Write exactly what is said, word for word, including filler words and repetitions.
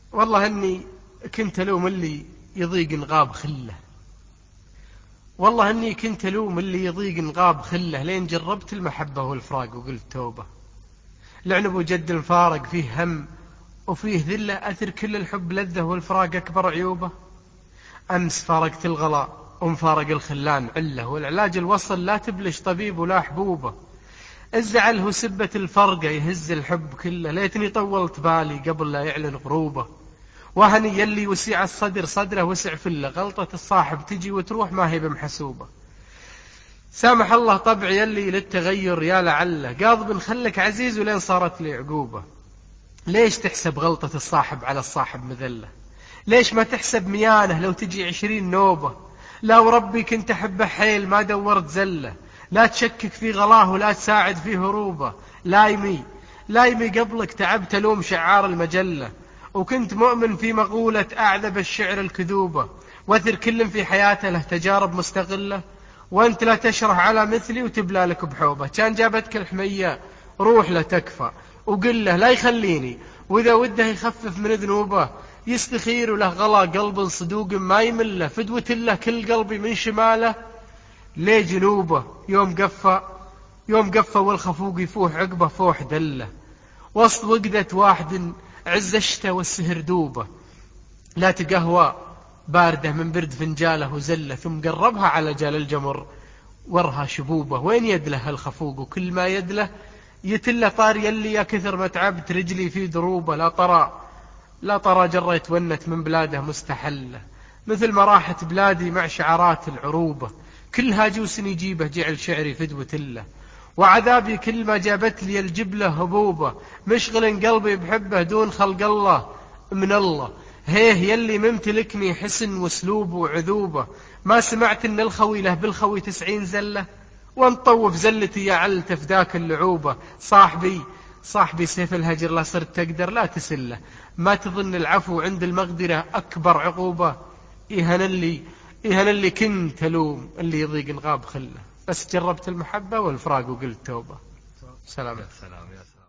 والله أني كنت ألوم اللي يضيق نغاب خله، والله أني كنت ألوم اللي يضيق نغاب خله، لين جربت المحبة والفراق وقلت توبة. لعنب وجد الفارق فيه هم وفيه ذلة، أثر كل الحب لذة والفراق أكبر عيوبه. أمس فارقت الغلا ومفارق الخلان عله، والعلاج الوصل لا تبلش طبيب ولا حبوبه. الزعل هو سبة الفرقة يهز الحب كله، ليتني طولت بالي قبل لا يعلن غروبه. وهني يلي وسع الصدر صدره وسع فله، غلطة الصاحب تجي وتروح ما هي بمحسوبة. سامح الله طبع يلي للتغير يا لعله، قاضب خلك عزيز ولين صارت لي عقوبة. ليش تحسب غلطة الصاحب على الصاحب مذلة؟ ليش ما تحسب ميانه لو تجي عشرين نوبة؟ لا وربي كنت أحبه حيل ما دورت زلة، لا تشكك في غلاه ولا تساعد في هروبه. لايمي لايمي قبلك تعبت ألوم شعار المجلة، وكنت مؤمن في مقولة أعذب الشعر الكذوبة. وثر كل في حياته له تجارب مستقلة، وانت لا تشرح على مثلي وتبلى لك بحوبة. كان جابتك الحمية روح لا تكفى وقل له لا يخليني، وإذا وده يخفف من ذنوبه يستخير له غلا قلب صدوق ما يمله. فدوة له كل قلبي من شماله ليه جنوبه، يوم قفى يوم قفى والخفوق يفوح عقبه فوح دله. وسط وقدة واحد عز الشتا والسهر دوبه، لا تقهوى باردة من برد فنجاله وزله. ثم قربها على جال الجمر ورها شبوبه، وين يدله الخفوق وكل ما يدله يتله طار يلي يا كثر ما تعبت رجلي في دروبه. لا طرى لا طرى جريت ونت من بلاده مستحله، مثل ما راحت بلادي مع شعارات العروبة. كل هاجوس يجيبه جعل شعري فدوة له، وعذابي كل ما جابت لي الجبلة هبوبة. مشغل قلبي بحبه دون خلق الله من الله، هيه يلي ممتلكني حسن واسلوب وعذوبة. ما سمعت ان الخوي له بالخوي تسعين زلة، وانطوف زلتي يا عل تفداك اللعوبة. صاحبي صاحبي سيف الهجر لا صرت تقدر لا تسله، ما تظن العفو عند المقدرة أكبر عقوبة. إيهن اللي إيهن اللي كنت ألوم اللي يضيق الغاب خله، بس جربت المحبة والفراق وقلت توبة. سلام. يا سلام يا سلام.